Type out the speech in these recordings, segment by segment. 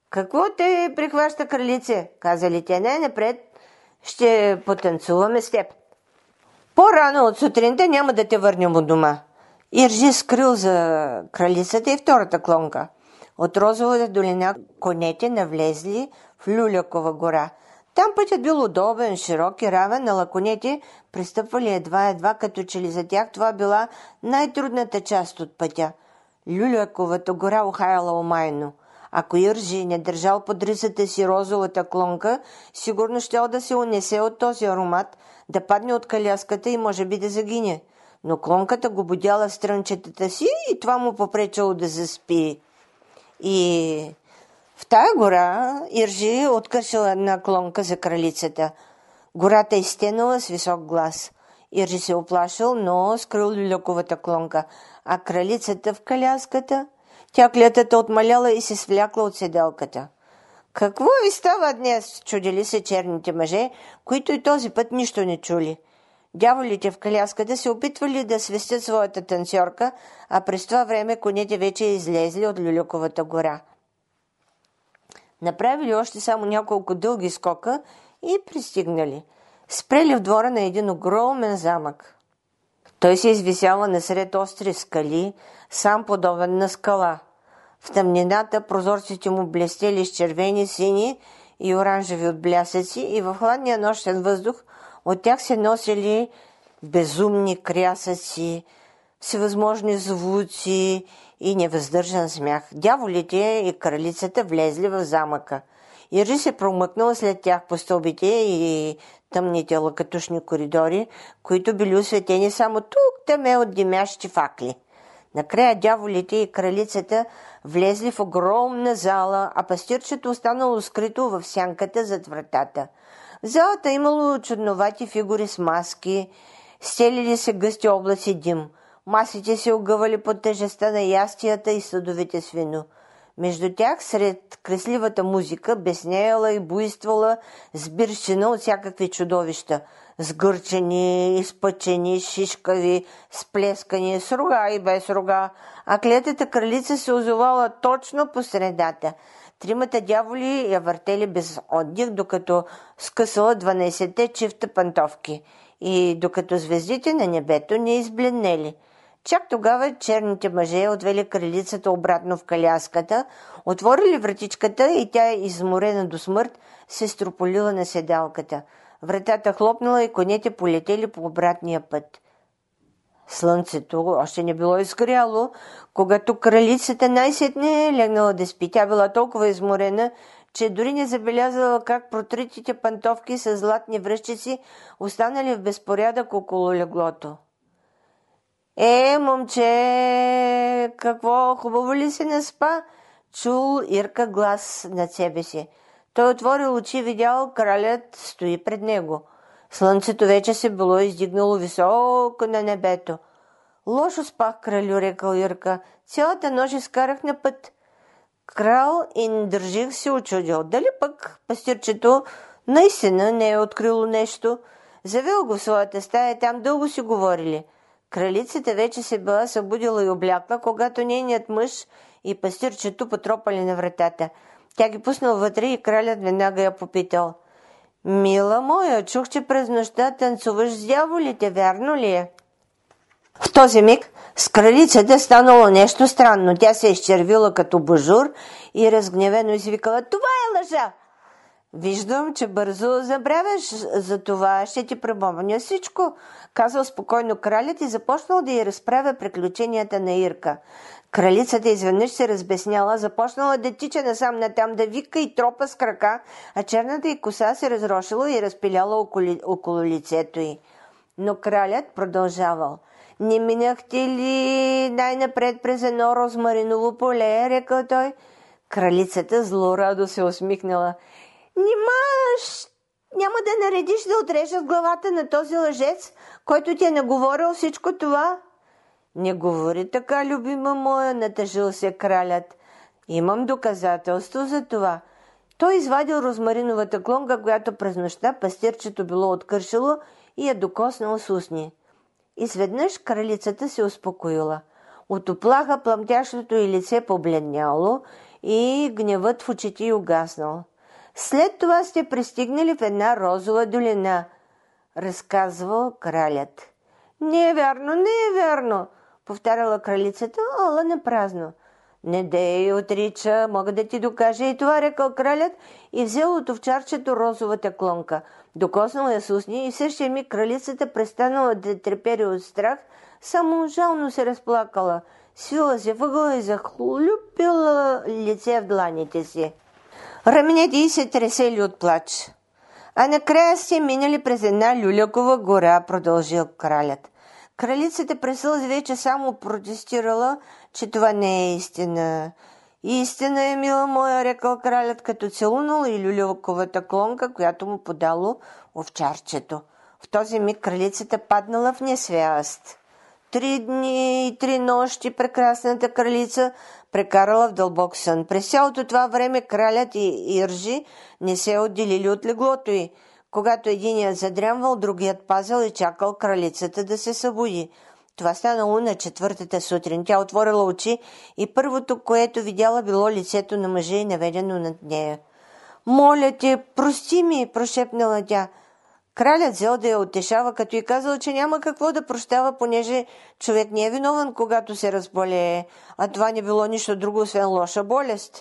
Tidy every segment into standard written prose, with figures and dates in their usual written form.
Какво те прихваща, кралице? Казали те, най-напред ще потанцуваме с теб. По-рано от сутринта няма да те върнем от дома. Иржи скрил за кралицата и втората клонка. От Розовата долина конете навлезли в Люлякова гора. Там пътят бил удобен, широк и равен, на лаконете пристъпвали едва, като че ли за тях това била най-трудната част от пътя. Люляковата гора ухаяла омайно. Ако Иржи не държал под ризата си розовата клонка, сигурно щял да се унесе от този аромат, да падне от каляската и може би да загине. Но клонката го будяла в стрънчетата си и това му попречало да заспи. И в тая гора Иржи откършил една клонка за кралицата. Гората изтенала с висок глас. Иржи се оплашил, но скрил люляковата клонка, а кралицата в каляската. Тя клетата отмаляла и се свлякла от седелката. Какво ви става днес? Чудили се черните мъже, които и този път нищо не чули. Дяволите в каляската се опитвали да свестят своята танцорка, а през това време конете вече излезли от Люляковата гора. Направили още само няколко дълги скока и пристигнали. Спрели в двора на един огромен замък. Той се извисява насред остри скали, сам подобен на скала. В тъмнината прозорците му блестели с червени, сини и оранжеви от блясъци и в хладния нощен въздух от тях се носили безумни крясъци, всевъзможни звуци и невъздържан смях. Дяволите и кралицата влезли в замъка. Иржи се промъкнал след тях по стълбите и тъмните лъкатушни коридори, които били осветени само тук-таме от димящи факли. Накрая дяволите и кралицата влезли в огромна зала, а пастирчето останало скрито в сянката зад вратата. В залата имало чудновати фигури с маски, стелили се гъсти облаци дим. Масите се огъвали под тежестта на ястията и съдовете с вино. Между тях, сред кресливата музика, безнеяла и буйствала сбирщина от всякакви чудовища. Сгърчени, изпъчени, шишкави, сплескани, с рога и без рога, а клетата кралица се озовала точно по средата. Тримата дяволи я въртели без отдих, докато скъсала 12-те чифта пантовки и докато звездите на небето не избледнели. Чак тогава черните мъже отвели кралицата обратно в каляската, отворили вратичката и тя, изморена до смърт, се строполила на седалката. Вратата хлопнала и конете полетели по обратния път. Слънцето още не било изгряло, когато кралицата най-сетне легнала да спи. Тя била толкова изморена, че дори не забелязала как протритите пантовки с златни връщици останали в безпорядък около леглото. Момче, какво хубаво ли се наспа? Чул Ирка глас над себе си. Той отворил очи и видял кралят стои пред него. Слънцето вече се било издигнало високо на небето. Лошо спах, кралю, рекал Ирка. Цялата нощ изкарах на път. Крал и държих се очудил. Дали пък пастирчето наистина не е открило нещо? Завел го в своята стая, там дълго си говорили. Кралицата вече се била събудила и облякла, когато нейният мъж и пастирчето потропали на вратата. Тя ги пуснал вътре и кралят веднага я попитал. Мила моя, чух, че през нощта танцуваш с дяволите, вярно ли е? В този миг с кралицата станало нещо странно. Тя се изчервила като божур и разгневено извикала. Това е лъжа! Виждам, че бързо забравяш, за това ще ти припомня всичко, казал спокойно кралят и започнал да й разправя приключенията на Ирка. Кралицата изведнъж се разбесняла, започнала да тича насам-натам, да вика и тропа с крака, а черната й коса се разрошила и разпиляла около лицето й. Но кралят продължавал. Не минахте ли най-напред през едно розмариново поле, рекал той. Кралицата злорадо се усмихнала. Няма да наредиш да отрежат главата на този лъжец, който ти е наговорил всичко това? Не говори така, любима моя, натъжил се кралят. Имам доказателство за това. Той извадил розмариновата клонка, която през нощта пастирчето било откършило и я докоснал с устни. Изведнъж кралицата се успокоила. От оплаха пламтящото й лице побледняло и гневът в очите й угаснал. След това сте пристигнали в една розова долина, разказвал кралят. Не е вярно, повтаряла кралицата, ала на празно. Не дей отрича, мога да ти докажа и това, рекал кралят и взел от овчарчето розовата клонка. Докоснал я с устни и в същия миг кралицата престанала да трепери от страх, само жално се разплакала, свила се въгъла и захлюпила лице в дланите си. Раменете й се тресели от плач. А накрая сте минали през една люлякова гора, продължил кралят. Кралицата през сълзи вече само протестирала, че това не е истина. Истина е, мила моя, рекал кралят, като целунал и люляковата клонка, която му подало овчарчето. В този миг кралицата паднала в несвяст. 3 дни и 3 нощи прекрасната кралица прекарала в дълбок сън. През цялото това време кралят и Иржи не се отделили от леглото й. Когато единият задрямвал, другият пазил и чакал кралицата да се събуди. Това станало на 4-та сутрин. Тя отворила очи и първото, което видяла, било лицето на мъжа и наведено над нея. «Моля те, прости ми!» прошепнала тя. Кралят взел да я утешава, като й казал, че няма какво да прощава, понеже човек не е виновен, когато се разболее, а това не било нищо друго, освен лоша болест.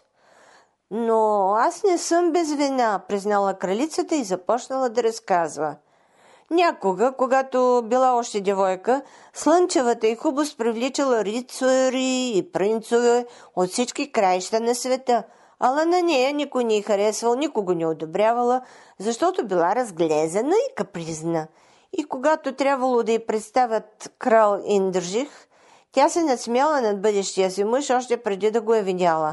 Но аз не съм без вина, признала кралицата и започнала да разказва. Някога, когато била още девойка, слънчевата и хубост привличала рицари и принцове от всички краища на света, ала на нея никой не й харесвал, никого не одобрявала, защото била разглезена и капризна. И когато трябвало да й представят крал Индържих, тя се надсмяла над бъдещия си мъж още преди да го е видяла.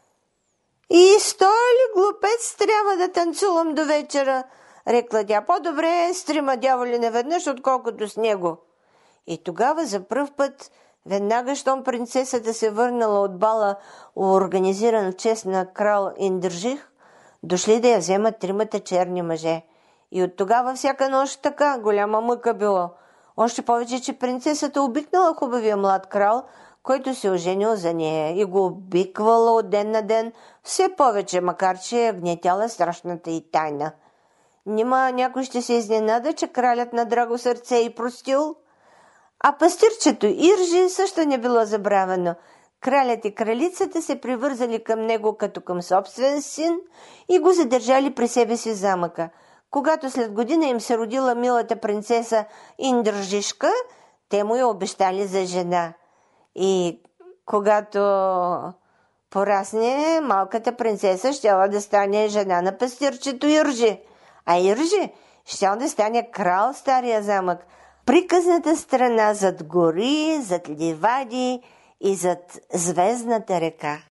«И с той ли глупец трябва да танцувам до вечера?» рекла тя. «По-добре е с 3 дяволи наведнъж, отколкото с него». И тогава за пръв път, веднага щом принцесата се върнала от бала, организиран в чест на крал Индържих, дошли да я вземат 3 черни мъже. И от тогава всяка нощ така голяма мъка било. Още повече, че принцесата обикнала хубавия млад крал, който се оженил за нея и го обиквала от ден на ден все повече, макар че я гнетяла страшната й тайна. Нима някой ще се изненада, че кралят на драго сърце и простил? А пастирчето Иржи също не било забравено. Кралят и кралицата се привързали към него като към собствен син и го задържали при себе си в замъка. Когато след година им се родила милата принцеса Индържишка, те му я обещали за жена. И когато порасне, малката принцеса щяла да стане жена на пастирчето Иржи, а Иржи щял да стане крал в стария замък, приказната страна зад гори, зад ливади и зад звездната река.